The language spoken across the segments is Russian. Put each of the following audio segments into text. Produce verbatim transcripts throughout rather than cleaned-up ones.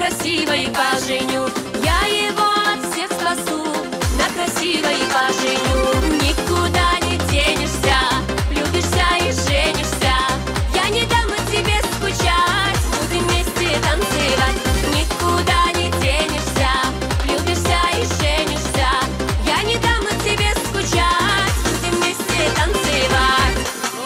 красивой поженю. Я его от всех спасу, на красивой поженю. Никуда не денешься, влюбишься и женишься. Я не дам тебе скучать, будем вместе танцевать. Никуда не денешься, влюбишься и женишься. Я не дам тебе скучать, будем вместе танцевать.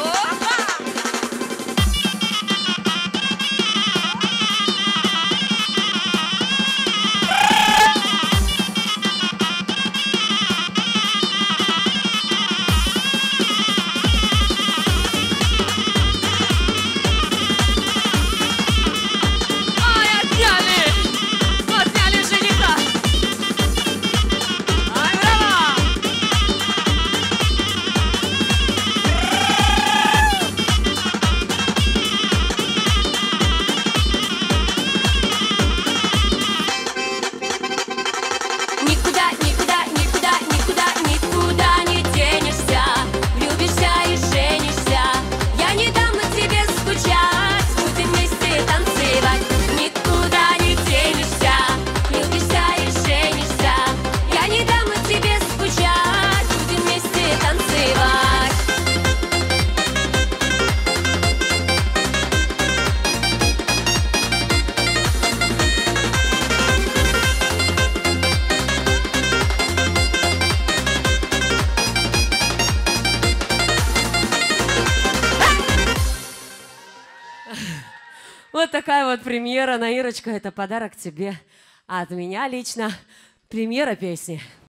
Вот такая вот премьера. Наирочка, это подарок тебе от меня лично. Премьера песни.